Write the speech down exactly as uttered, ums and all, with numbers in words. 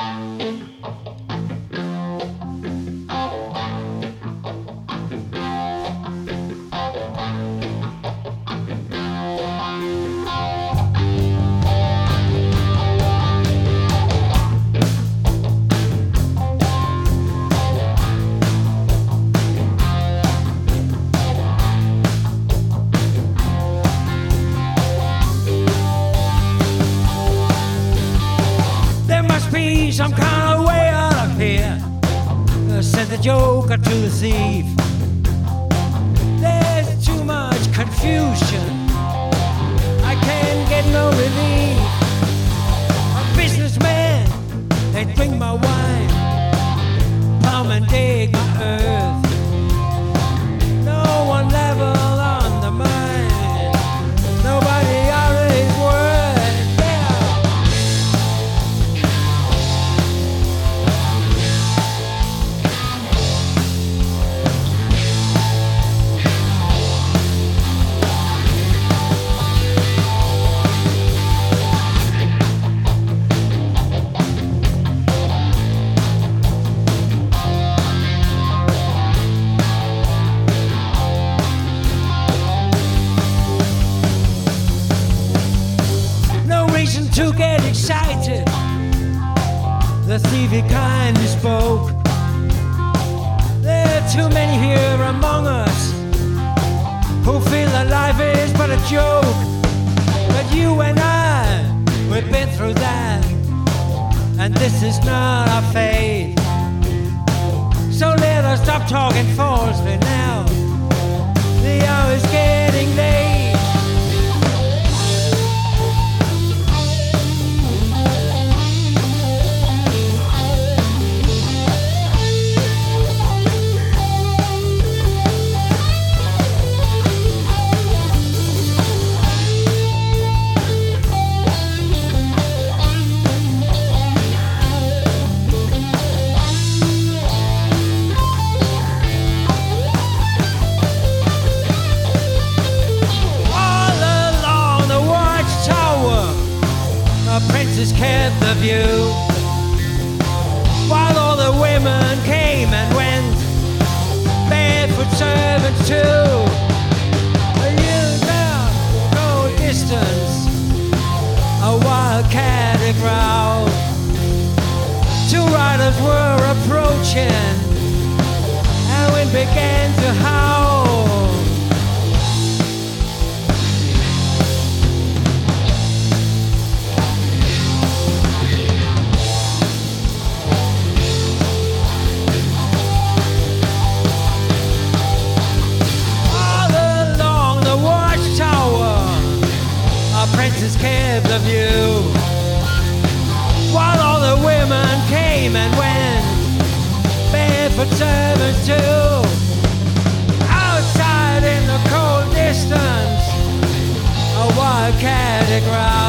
Some kind of way out of here, said the joker to the thief. There's too much confusion, I can't get no relief. A businessman, they drink my wine, plumb and dig my earth. No one level on the mind, nobody out of his word. To get excited, the thievy kindly spoke. There are too many here among us who feel that life is but a joke. But you and I, we've been through that, and this is not our fate. So let us stop talking falsely now, the hour is getting late. Princess kept the view, while all the women came and went, barefoot servants too. You now go distance, a wildcat growl. Two riders were approaching, and wind began to howl. Princess kept the view, while all the women came and went, barefoot servants too. Outside in the cold distance, a wildcat growled.